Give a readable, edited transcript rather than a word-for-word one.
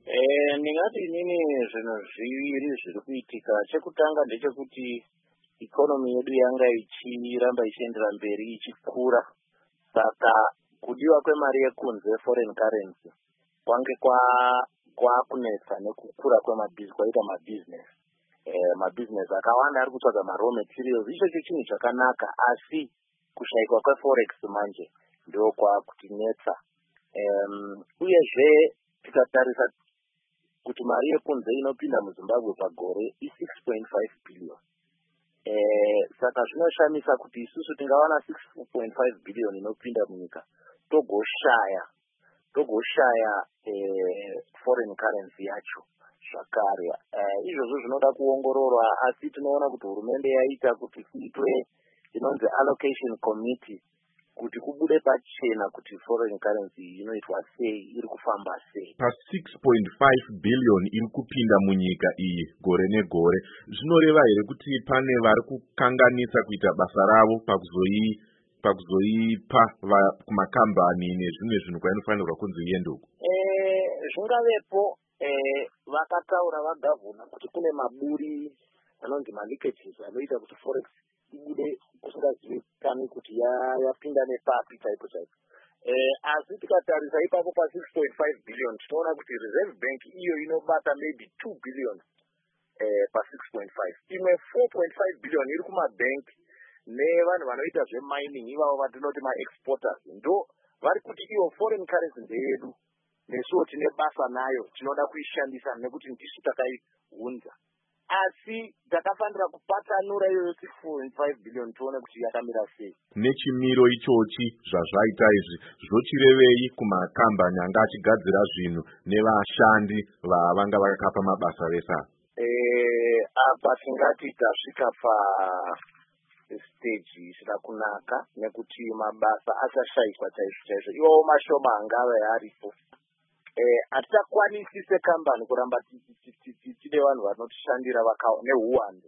Ndingati inini zvinhu zviviri zviri kuitika. Chekutanga ndechekuti ikonomi yedu yanga ichiramba ichiendera mberi ichikura, saka kudiwa kwemari yekunze foreign currency kwange kwakunetsa nekukura kwaita mabhizinesi akawanda ari kutsvaga raw materials. Ichocho chinhu chakanaka, asi kushaikwa kweforex manje ndio kwakutinetsa. Uyezve tikatarisa kuti mari yekunze inopinda muZimbabwe pagore i6.5 billion. Saka zvinoshamisa kuti isusu tingawana 6.5 billion inopinda munyika togoshaya foreign currency yacho zvakare. Izvozvo zvinoda kuongororwa, asi tinoona kuti hurumende yaita kuti kuitwe inonzi allocation committee kuti kubude pachena kuti foreign currency inoitwa sei, iri kufamba sei. Pa 6.5 billion iri kupinda munyika iyi gore negore, zvinoreva here kuti pane vari kukanganisa kuita basa ravo pakuzoipa kumakambani nezvimwe zvinhu kwainofanirwa kunzi iende uko? Zvingavepo. Vakataura vagavhuna kuti kune maburi anonzi maleakages anoita kuti forex ibude kusingazivikanwi kuti yapinda nepapi chaipo. Asi tikatarisa ipapo pa 6.5 billion tinoona kuti Reserve Bank iyo inobata maybe 2 billion pa 6.5. Imwe 4.5 billion iri kumabank nevanhu vanoita zvemining, ivavo vatinoti ma-exporters. Ndo vari kuti iyo foreign currency ndeyedu, nesuwo tine basa nayo, tinoda kuishandisa nekuti ndisu takaiunza. Asi takafanira kupatanura iyo 6.5 billion tione kuti yakamira sei. Nechimiro ichochi zvazvaita izvi zvochirevei kumakambani anga achigadzira zvinhu nevashandi vavanga vakapa mabasa vesa? Apa tingati tasvika stage isina kunaka, nekuti mabasa achashayikwa chaizvo. Iwo mashoma angave aripo. Hatichakwanisi sekambani kuramba tine vanhu vanotishandira nehuwandu.